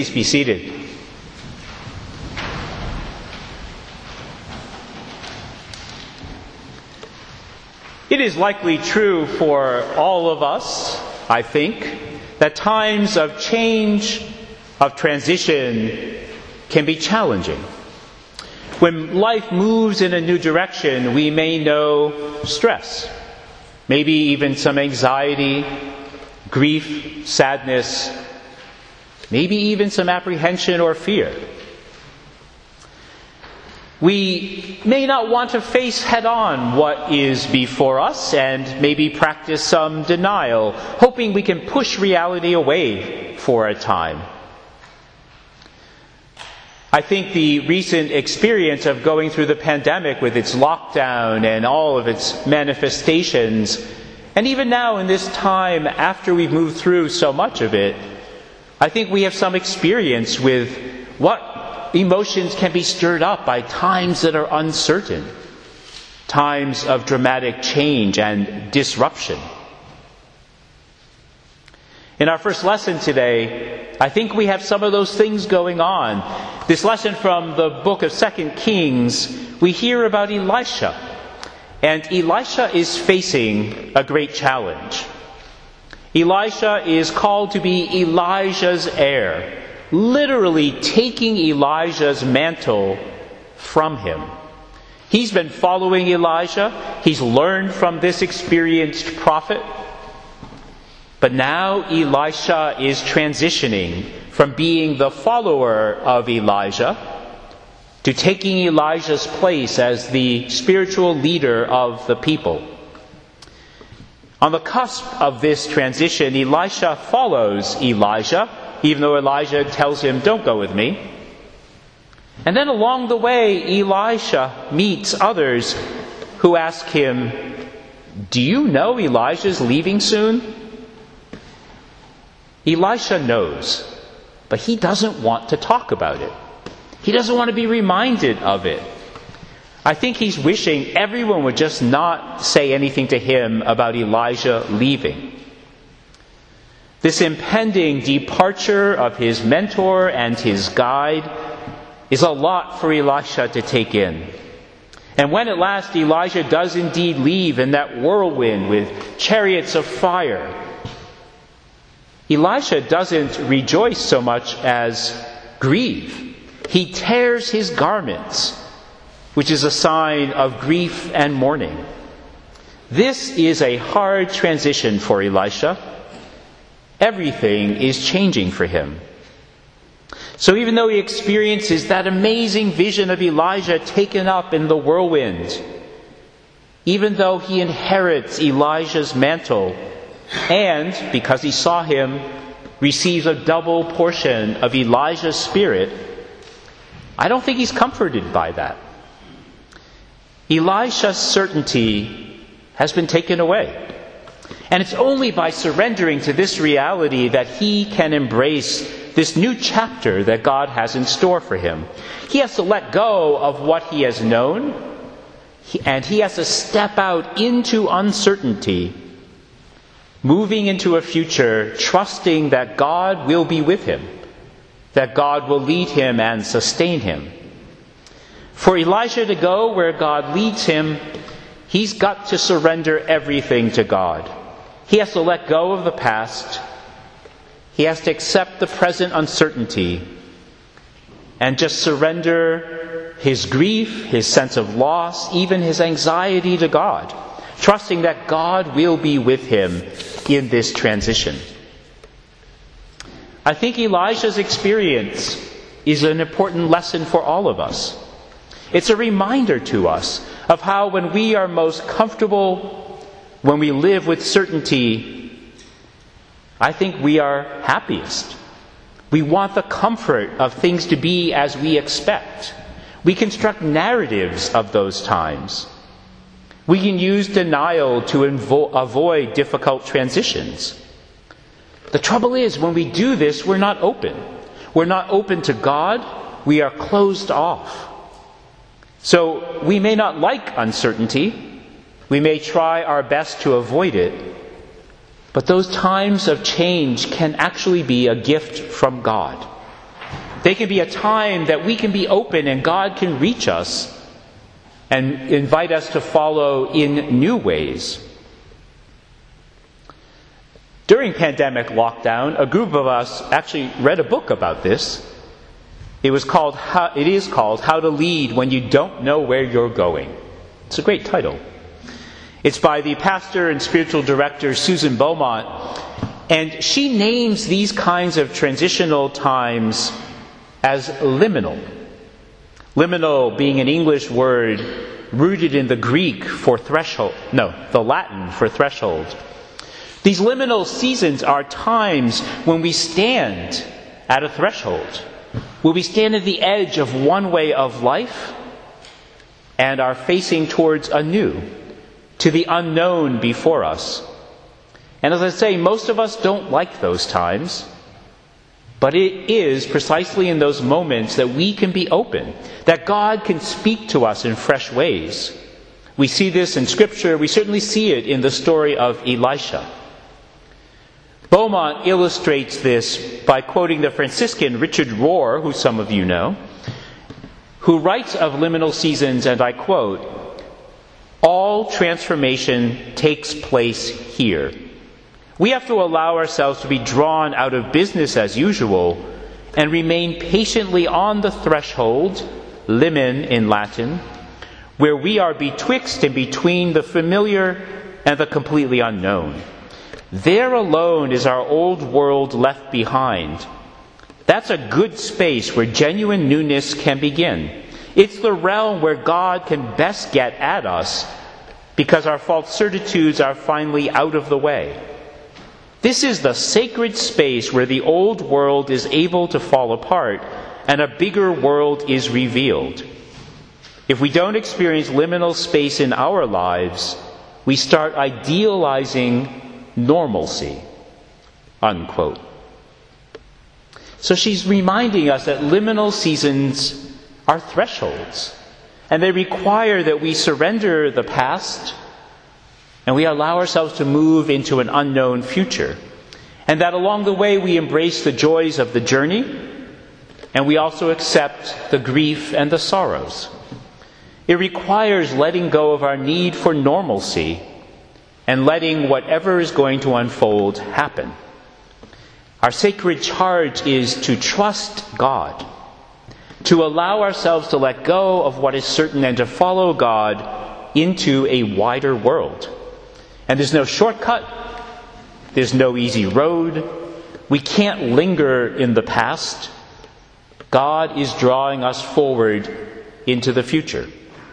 Please be seated. It is likely true for all of us, I think, that times of change, of transition, can be challenging. When life moves in a new direction, we may know stress, maybe even some anxiety, grief, sadness, maybe even some apprehension or fear. We may not want to face head-on what is before us and maybe practice some denial, hoping we can push reality away for a time. I think the recent experience of going through the pandemic with its lockdown and all of its manifestations, and even now in this time after we've moved through so much of it, I think we have some experience with what emotions can be stirred up by times that are uncertain, times of dramatic change and disruption. In our first lesson today, I think we have some of those things going on. This lesson from the book of 2 Kings, we hear about Elisha. And Elisha is facing a great challenge. Elisha is called to be Elijah's heir, literally taking Elijah's mantle from him. He's been following Elijah. He's learned from this experienced prophet. But now Elisha is transitioning from being the follower of Elijah to taking Elijah's place as the spiritual leader of the people. On the cusp of this transition, Elisha follows Elijah, even though Elijah tells him, "Don't go with me." And then along the way, Elisha meets others who ask him, "Do you know Elijah's leaving soon?" Elisha knows, but he doesn't want to talk about it. He doesn't want to be reminded of it. I think he's wishing everyone would just not say anything to him about Elijah leaving. This impending departure of his mentor and his guide is a lot for Elisha to take in. And when at last Elijah does indeed leave in that whirlwind with chariots of fire, Elisha doesn't rejoice so much as grieve. He tears his garments, which is a sign of grief and mourning. This is a hard transition for Elisha. Everything is changing for him. So even though he experiences that amazing vision of Elijah taken up in the whirlwind, even though he inherits Elijah's mantle, and, because he saw him, receives a double portion of Elijah's spirit, I don't think he's comforted by that. Elisha's certainty has been taken away. And it's only by surrendering to this reality that he can embrace this new chapter that God has in store for him. He has to let go of what he has known, and he has to step out into uncertainty, moving into a future, trusting that God will be with him, that God will lead him and sustain him. For Elisha to go where God leads him, he's got to surrender everything to God. He has to let go of the past. He has to accept the present uncertainty and just surrender his grief, his sense of loss, even his anxiety to God, trusting that God will be with him in this transition. I think Elijah's experience is an important lesson for all of us. It's a reminder to us of how when we are most comfortable, when we live with certainty, I think we are happiest. We want the comfort of things to be as we expect. We construct narratives of those times. We can use denial to avoid difficult transitions. The trouble is, when we do this, we're not open. We're not open to God. We are closed off. So we may not like uncertainty. We may try our best to avoid it. But those times of change can actually be a gift from God. They can be a time that we can be open and God can reach us and invite us to follow in new ways. During pandemic lockdown, a group of us actually read a book about this. It is called How to Lead When You Don't Know Where You're Going. It's a great title. It's by the pastor and spiritual director Susan Beaumont, and she names these kinds of transitional times as liminal. Liminal being an English word rooted in the Greek for threshold, the Latin for threshold. These liminal seasons are times when we stand at a threshold, when we stand at the edge of one way of life and are facing towards a new, to the unknown before us. And as I say, most of us don't like those times, but it is precisely in those moments that we can be open, that God can speak to us in fresh ways. We see this in Scripture. We certainly see it in the story of Elisha. Beaumont illustrates this by quoting the Franciscan Richard Rohr, who some of you know, who writes of liminal seasons, and I quote, "All transformation takes place here. We have to allow ourselves to be drawn out of business as usual and remain patiently on the threshold, limen in Latin, where we are betwixt and between the familiar and the completely unknown. There alone is our old world left behind. That's a good space where genuine newness can begin. It's the realm where God can best get at us because our false certitudes are finally out of the way. This is the sacred space where the old world is able to fall apart and a bigger world is revealed. If we don't experience liminal space in our lives, we start idealizing normalcy," unquote. So she's reminding us that liminal seasons are thresholds, and they require that we surrender the past and we allow ourselves to move into an unknown future, and that along the way we embrace the joys of the journey and we also accept the grief and the sorrows. It requires letting go of our need for normalcy and letting whatever is going to unfold happen. Our sacred charge is to trust God, to allow ourselves to let go of what is certain and to follow God into a wider world. And there's no shortcut, there's no easy road, we can't linger in the past. God is drawing us forward into the future.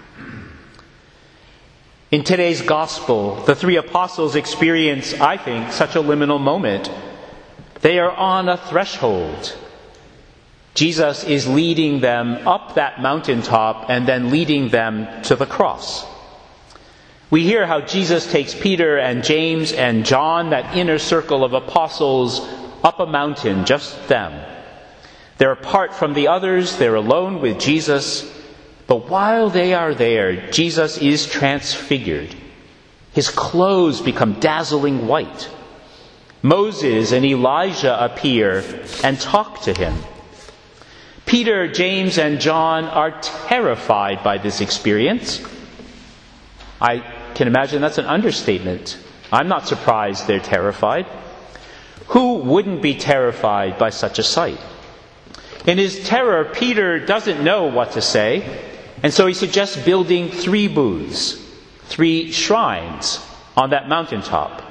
In today's gospel, the three apostles experience, I think, such a liminal moment. They are on a threshold. Jesus is leading them up that mountaintop and then leading them to the cross. We hear how Jesus takes Peter and James and John, that inner circle of apostles, up a mountain, just them. They're apart from the others, they're alone with Jesus. But while they are there, Jesus is transfigured. His clothes become dazzling white. Moses and Elijah appear and talk to him. Peter, James, and John are terrified by this experience. I can imagine that's an understatement. I'm not surprised they're terrified. Who wouldn't be terrified by such a sight? In his terror, Peter doesn't know what to say. And so he suggests building 3 booths, 3 shrines on that mountaintop.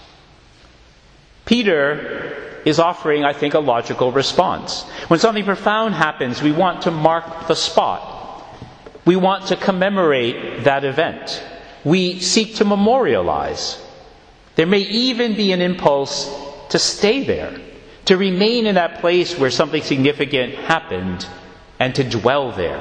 Peter is offering, I think, a logical response. When something profound happens, we want to mark the spot. We want to commemorate that event. We seek to memorialize. There may even be an impulse to stay there, to remain in that place where something significant happened, and to dwell there.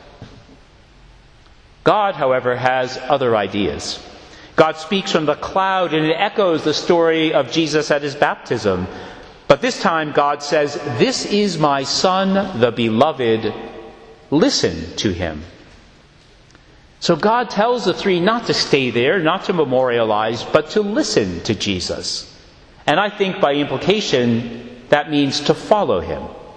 God, however, has other ideas. God speaks from the cloud and it echoes the story of Jesus at his baptism. But this time God says, "This is my Son, the beloved. Listen to him." So God tells the 3 not to stay there, not to memorialize, but to listen to Jesus. And I think by implication that means to follow him.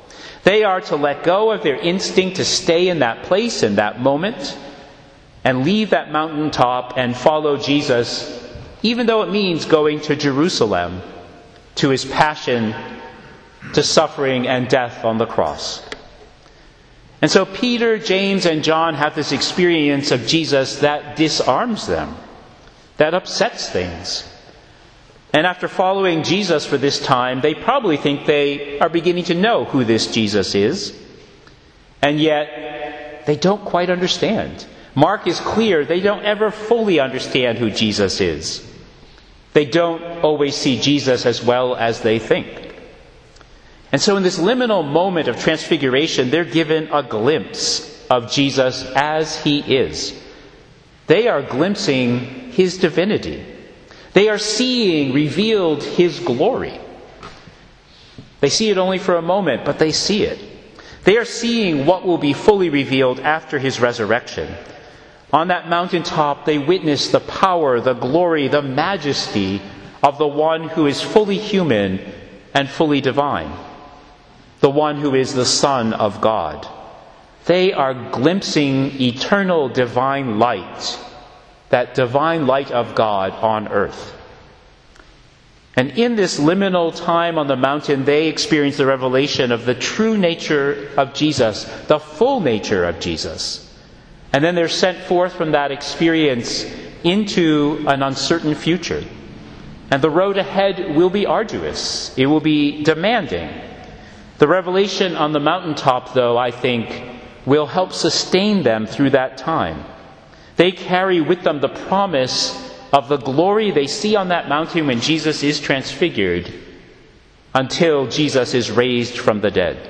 They are to let go of their instinct to stay in that place, in that moment, and leave that mountaintop and follow Jesus, even though it means going to Jerusalem, to his passion, to suffering and death on the cross. And so Peter, James, and John have this experience of Jesus that disarms them, that upsets things. And after following Jesus for this time, they probably think they are beginning to know who this Jesus is. And yet, they don't quite understand. Mark is clear, they don't ever fully understand who Jesus is. They don't always see Jesus as well as they think. And so in this liminal moment of transfiguration, they're given a glimpse of Jesus as he is. They are glimpsing his divinity. They are seeing revealed his glory. They see it only for a moment, but they see it. They are seeing what will be fully revealed after his resurrection. On that mountaintop, they witness the power, the glory, the majesty of the one who is fully human and fully divine, the one who is the Son of God. They are glimpsing eternal divine light, that divine light of God on earth. And in this liminal time on the mountain, they experience the revelation of the true nature of Jesus, the full nature of Jesus. And then they're sent forth from that experience into an uncertain future. And the road ahead will be arduous. It will be demanding. The revelation on the mountaintop, though, I think, will help sustain them through that time. They carry with them the promise of the glory they see on that mountain when Jesus is transfigured, until Jesus is raised from the dead.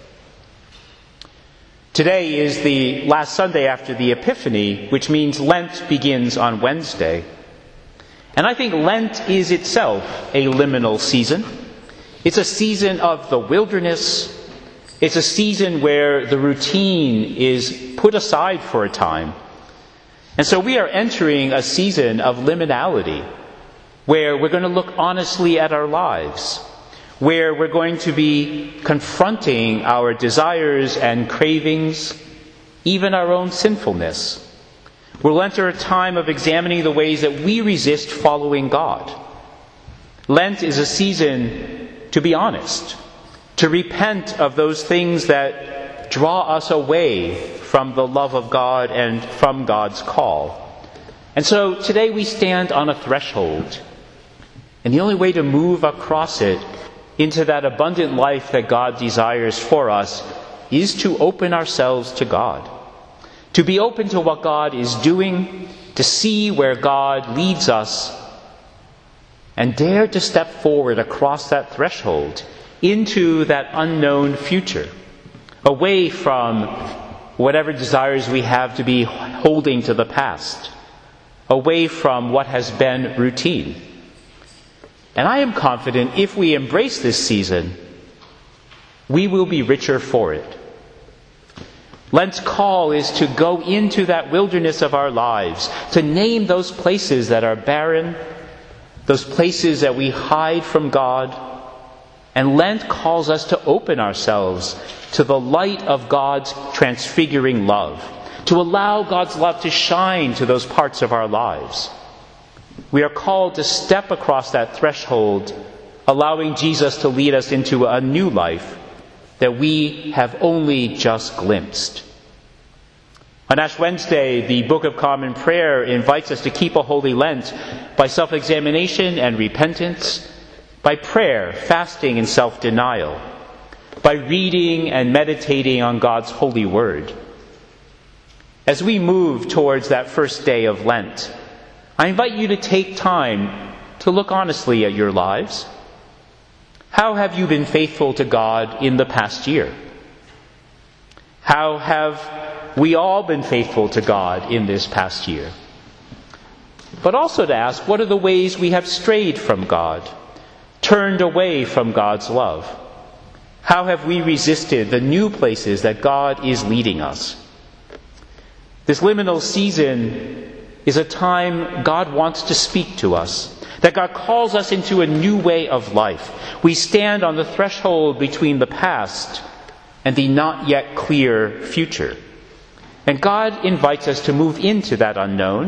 Today is the last Sunday after the Epiphany, which means Lent begins on Wednesday. And I think Lent is itself a liminal season. It's a season of the wilderness. It's a season where the routine is put aside for a time. And so we are entering a season of liminality, where we're going to look honestly at our lives, where we're going to be confronting our desires and cravings, even our own sinfulness. We'll enter a time of examining the ways that we resist following God. Lent is a season to be honest, to repent of those things that draw us away from the love of God and from God's call. And so today we stand on a threshold, and the only way to move across it into that abundant life that God desires for us is to open ourselves to God, to be open to what God is doing, to see where God leads us, and dare to step forward across that threshold into that unknown future, away from whatever desires we have to be holding to the past, away from what has been routine. And I am confident if we embrace this season, we will be richer for it. Lent's call is to go into that wilderness of our lives, to name those places that are barren, those places that we hide from God. And Lent calls us to open ourselves to the light of God's transfiguring love, to allow God's love to shine to those parts of our lives. We are called to step across that threshold, allowing Jesus to lead us into a new life that we have only just glimpsed. On Ash Wednesday, the Book of Common Prayer invites us to keep a holy Lent by self-examination and repentance, by prayer, fasting, and self-denial, by reading and meditating on God's holy word. As we move towards that first day of Lent, I invite you to take time to look honestly at your lives. How have you been faithful to God in the past year? How have we all been faithful to God in this past year? But also to ask, what are the ways we have strayed from God, turned away from God's love? How have we resisted the new places that God is leading us? This liminal season is a time God wants to speak to us, that God calls us into a new way of life. We stand on the threshold between the past and the not yet clear future. And God invites us to move into that unknown,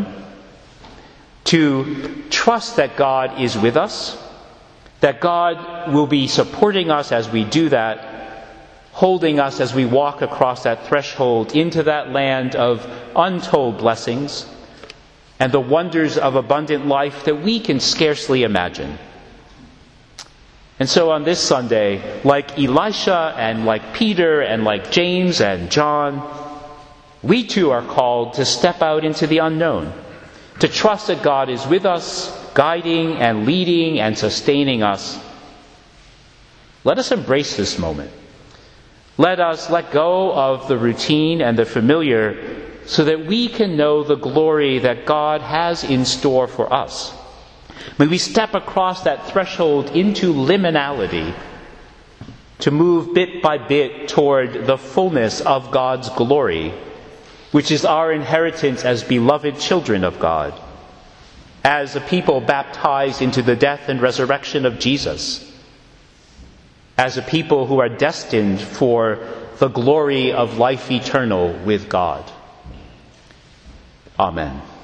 to trust that God is with us, that God will be supporting us as we do that, holding us as we walk across that threshold into that land of untold blessings and the wonders of abundant life that we can scarcely imagine. And so on this Sunday, like Elisha and like Peter and like James and John, we too are called to step out into the unknown, to trust that God is with us, guiding and leading and sustaining us. Let us embrace this moment. Let us let go of the routine and the familiar so that we can know the glory that God has in store for us. May we step across that threshold into liminality to move bit by bit toward the fullness of God's glory, which is our inheritance as beloved children of God, as a people baptized into the death and resurrection of Jesus, as a people who are destined for the glory of life eternal with God. Amen.